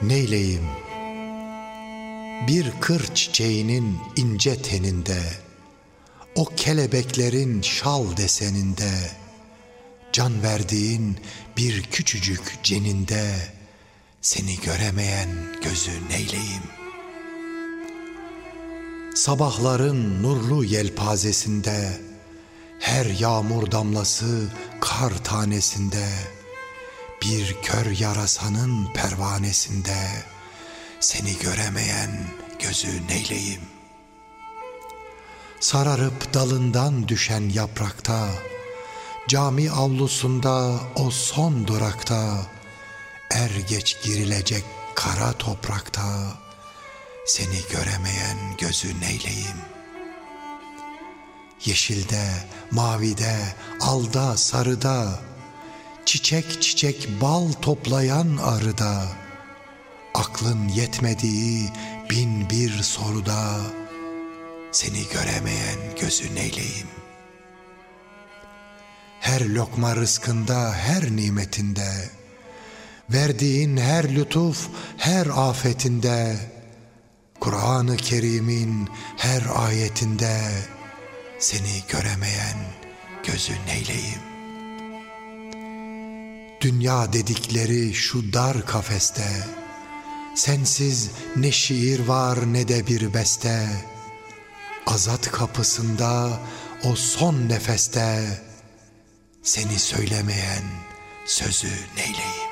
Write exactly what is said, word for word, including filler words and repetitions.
neyleyim? Bir kır çiçeğinin ince teninde, o kelebeklerin şal deseninde, can verdiğin bir küçücük ceninde, seni göremeyen gözü neyleyim? Sabahların nurlu yelpazesinde, her yağmur damlası kar tanesinde, bir kör yarasanın pervanesinde, seni göremeyen gözü neyleyim? Sararıp dalından düşen yaprakta, cami avlusunda o son durakta, er geç girilecek kara toprakta, seni göremeyen gözü neyleyim? Yeşilde, mavide, alda, sarıda, çiçek çiçek bal toplayan arıda, aklın yetmediği bin bir soruda, seni göremeyen gözü neyleyim? Her lokma rızkında, her nimetinde, verdiğin her lütuf, her afetinde, Kur'an-ı Kerim'in her ayetinde, seni göremeyen gözü neyleyim? Dünya dedikleri şu dar kafeste, sensiz ne şiir var ne de bir beste, azat kapısında o son nefeste, seni söylemeyen sözü neyleyim?